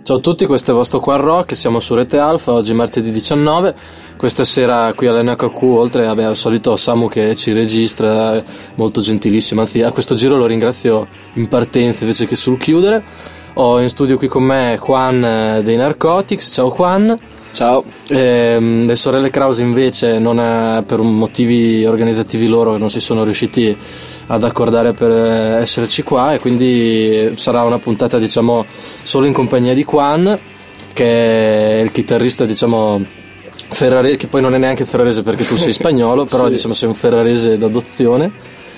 Ciao a tutti, questo è vostro Quan Rock, siamo su Rete Alfa, oggi martedì 19, questa sera qui all'NHQ, oltre al solito Samu che ci registra, molto gentilissimo, anzi a questo giro lo ringrazio in partenza invece che sul chiudere. Ho in studio qui con me Quan dei Narcotics, ciao Quan. Ciao. Le sorelle Krause invece per motivi organizzativi loro non si sono riusciti ad accordare per esserci qua, e quindi sarà una puntata diciamo solo in compagnia di Quan, che è il chitarrista diciamo ferrarese, che poi non è neanche ferrarese perché tu sei spagnolo, però sì, diciamo sei un ferrarese d'adozione,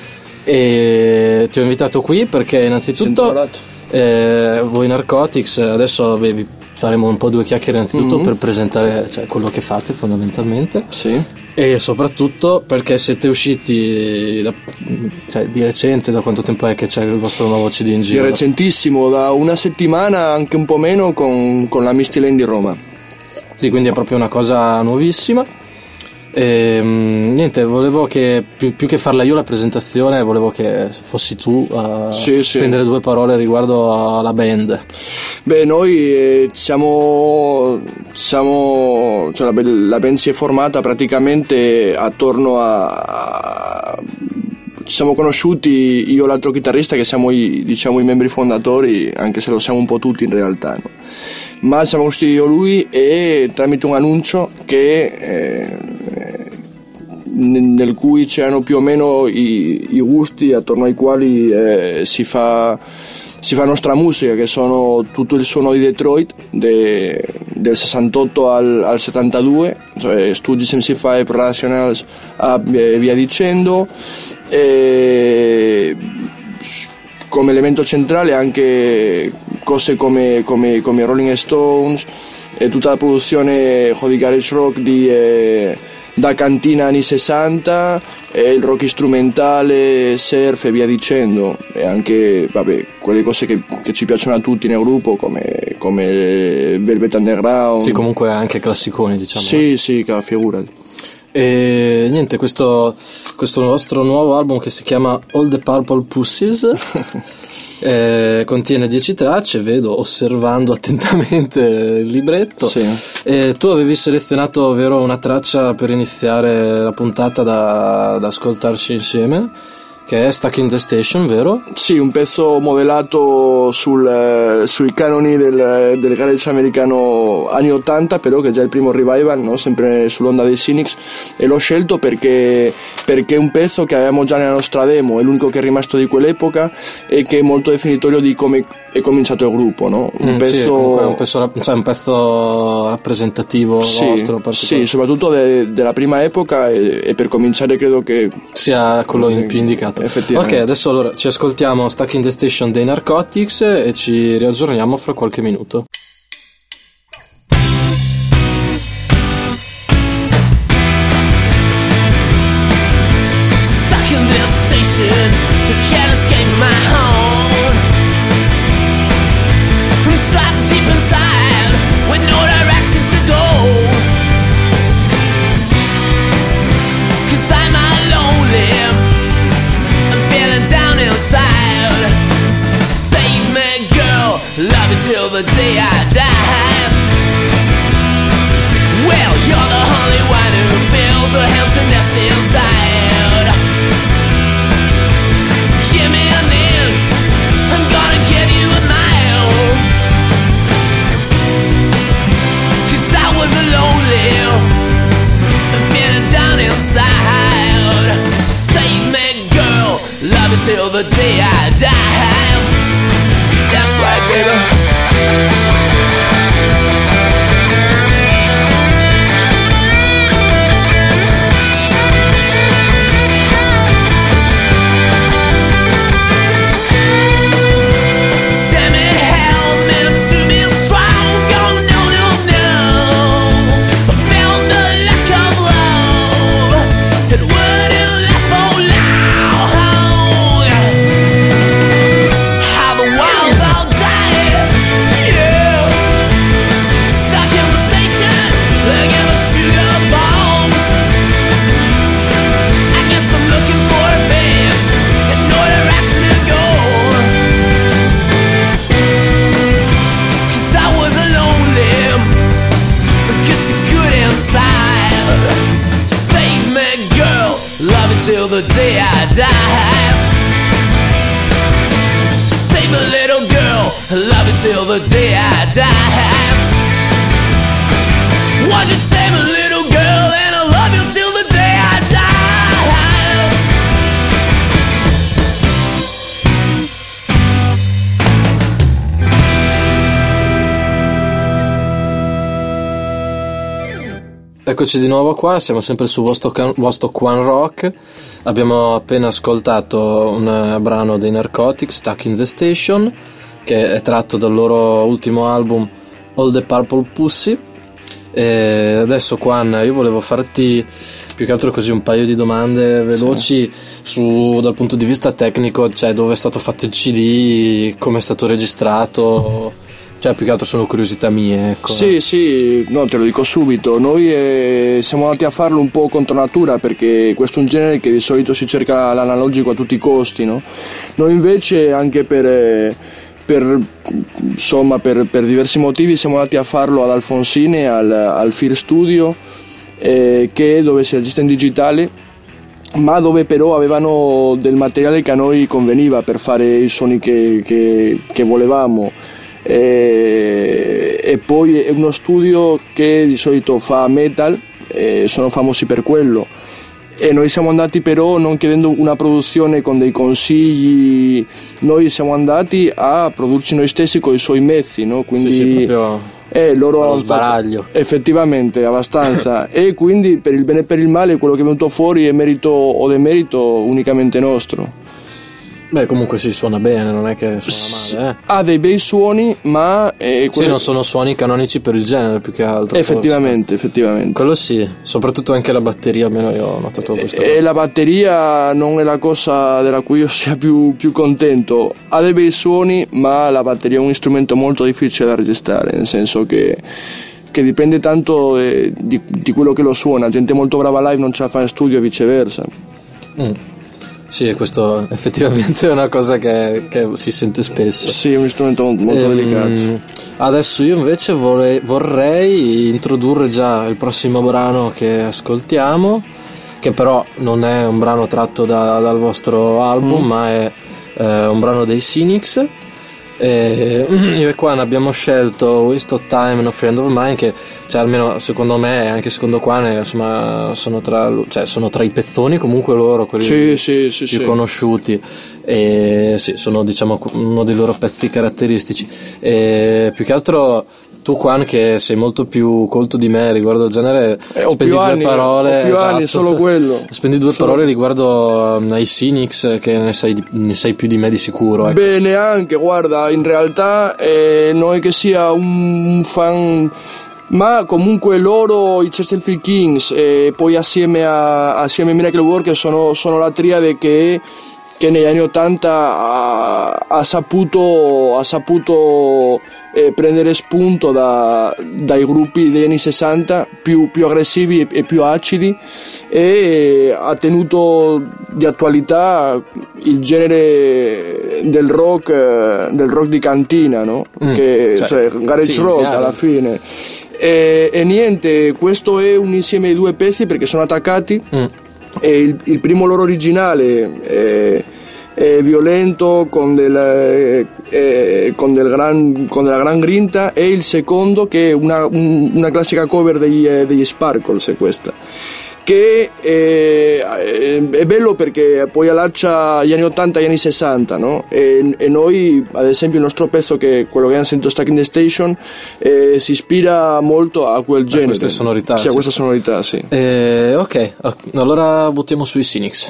e ti ho invitato qui perché innanzitutto voi Narcotics adesso vi faremo un po' due chiacchiere innanzitutto per presentare quello che fate fondamentalmente, sì, e soprattutto perché siete usciti di recente. Da quanto tempo è che c'è il vostro nuovo CD in giro? Di recentissimo, da una settimana, anche un po' meno, con la Misty di Roma. Sì, quindi è proprio una cosa nuovissima. E, niente, volevo che più che farla io la presentazione, volevo che fossi tu a spendere due parole riguardo alla band. Beh, noi siamo cioè la band si è formata praticamente attorno ci siamo conosciuti io e l'altro chitarrista, che siamo i membri fondatori, anche se lo siamo un po' tutti in realtà, no? Ma siamo conosciuti io e lui, e tramite un annuncio nel cui c'erano più o meno i gusti attorno ai quali si fa nostra musica, che sono tutto il suono di Detroit del 68 al 72, cioè Stooges, MC5, Rationals, via dicendo, e come elemento centrale anche cose come Rolling Stones, e tutta la produzione di garage rock da cantina anni 60, e il rock strumentale, surf e via dicendo, e anche quelle cose che ci piacciono a tutti nel gruppo, come Velvet Underground. Sì, comunque anche classiconi, diciamo. Sì, figurati. E niente, questo nostro nuovo album, che si chiama All the Purple Pussies, contiene 10 tracce, vedo osservando attentamente il libretto. Sì. E tu avevi selezionato, vero, una traccia per iniziare la puntata da ascoltarci insieme, che è Stuck in the Station, vero? Sì, un pezzo modellato sui canoni del garage americano anni 80, però che è già il primo revival, no? Sempre sull'onda dei Cynics, e l'ho scelto perché è un pezzo che avevamo già nella nostra demo, è l'unico che è rimasto di quell'epoca, e che è molto definitorio di come è cominciato il gruppo, no? Un pezzo rappresentativo vostro, sì, soprattutto della prima epoca, e per cominciare credo che sia quello più indicato. Ok, adesso allora ci ascoltiamo Stuck in the Station dei Narcotics e ci riaggiorniamo fra qualche minuto. Stuck in this station, can't escape my home. I'm trapped deep inside with no direction to go. 'Cause I'm lonely, I'm feeling down inside. Save me, girl, love you till the day I die. Well, you're the only one who feels the emptiness inside. Give me an inch, I'm gonna give you a mile. 'Cause I was lonely, I'm feeling down inside. Save me, girl, love you till the day I die. That's right, baby. love it till the day I die. Won't you save a little girl and I'll love you till the day I die. Eccoci di nuovo qua, siamo sempre su Vostok One Rock. Abbiamo appena ascoltato un brano dei Narcotics, Stuck in the Station, che è tratto dal loro ultimo album All the Purple Pussy. E adesso Quan, io volevo farti più che altro così un paio di domande veloci dal punto di vista tecnico, cioè dove è stato fatto il CD, come è stato registrato. Cioè più che altro sono curiosità mie, ecco. Sì, no, te lo dico subito. Noi siamo andati a farlo un po' contro natura, perché questo è un genere che di solito si cerca l'analogico a tutti i costi, no? Noi invece, anche per diversi motivi, siamo andati a farlo ad Alfonsine, al Fear Studio, che è dove si registra in digitale, ma dove però avevano del materiale che a noi conveniva per fare i suoni che volevamo. E poi è uno studio che di solito fa metal, sono famosi per quello, e noi siamo andati però non chiedendo una produzione con dei consigli, noi siamo andati a produrci noi stessi con i suoi mezzi, no? Quindi sì, proprio loro lo sbaraglio effettivamente abbastanza e quindi per il bene e per il male quello che è venuto fuori è merito o demerito unicamente nostro. Beh, comunque si suona bene, non è che suona male, Ha dei bei suoni, ma sì, non sono suoni canonici per il genere, più che altro. Effettivamente. Quello sì, soprattutto anche la batteria, almeno io ho notato questo. E la batteria non è la cosa della cui io sia più contento. Ha dei bei suoni, ma la batteria è un strumento molto difficile da registrare, nel senso che dipende tanto di quello che lo suona. Gente molto brava live non ce la fa in studio e viceversa. Sì, questo effettivamente è una cosa che si sente spesso. Sì, è un strumento molto delicato. Adesso io invece vorrei introdurre già il prossimo brano che ascoltiamo, che però non è un brano tratto dal vostro album, ma è un brano dei Cynics. Io e Quan abbiamo scelto Waste of Time, No Friend of Mine, che cioè almeno secondo me e anche secondo Quan insomma sono tra i pezzoni comunque loro, quelli più conosciuti, e sì, sono diciamo uno dei loro pezzi caratteristici. E più che altro tu, Quan, che sei molto più colto di me riguardo al genere, spendi due parole. Ho più anni, solo quello. Spendi due parole riguardo ai Cynics, che ne sai più di me di sicuro. Ecco. Bene, anche, guarda, in realtà non è che sia un fan, ma comunque loro, i Chesterfield Kings, e poi assieme a Miracle Worker sono la triade che negli anni 80 ha saputo prendere spunto dai gruppi degli anni 60 più aggressivi e più acidi, e ha tenuto di attualità il genere del rock di cantina, no? Cioè garage rock alla fine. E niente, questo è un insieme di due pezzi perché sono attaccati. E il primo loro originale è violento, con della gran grinta, e il secondo che è una classica cover degli Sparkles, è questa, che è bello perché poi allaccia gli anni 80 e gli anni 60, no? E noi, ad esempio, il nostro pezzo, che è quello che abbiamo sentito, Stuck in the Station, si ispira molto a quel genere, queste sonorità, sì, a questa sonorità, sì. Ok, allora buttiamo sui Cynics.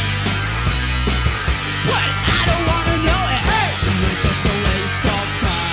Just a waste of time.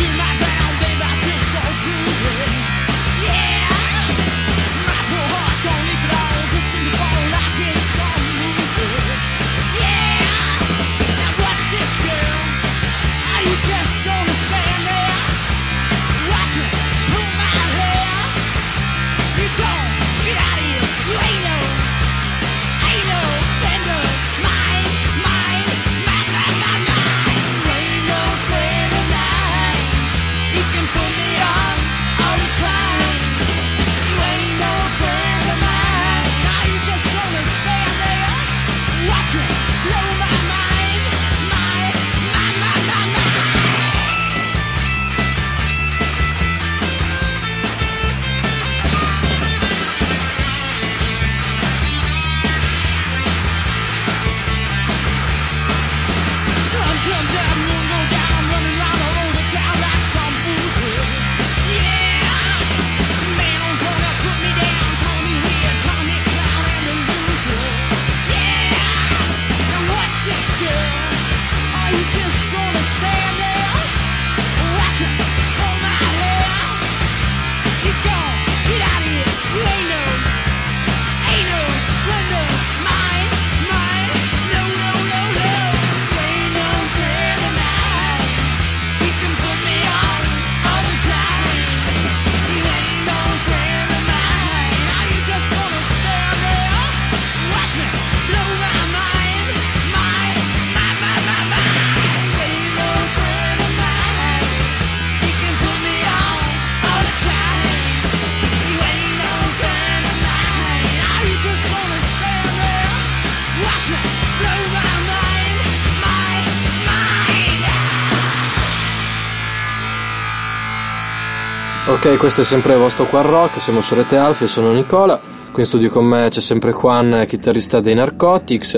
Ok, questo è sempre il vostro Quan Rock, siamo su Rete Alfa, io sono Nicola, qui in studio con me c'è sempre Quan, chitarrista dei Narcotics.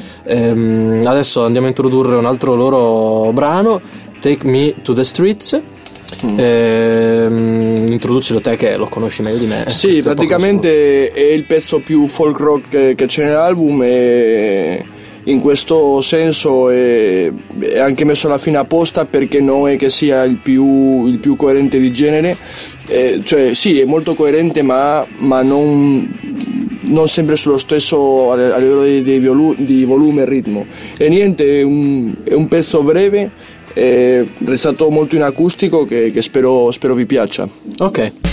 Adesso andiamo a introdurre un altro loro brano, Take Me to the Streets. Introducilo te che lo conosci meglio di me. Sì, praticamente è il pezzo più folk rock che c'è nell'album e in questo senso è anche messo alla fine apposta perché non è che sia il più coerente di genere, cioè sì, è molto coerente ma non sempre sullo stesso a livello di volume e ritmo. E niente, è un pezzo breve, realizzato molto in acustico che spero vi piaccia. Ok.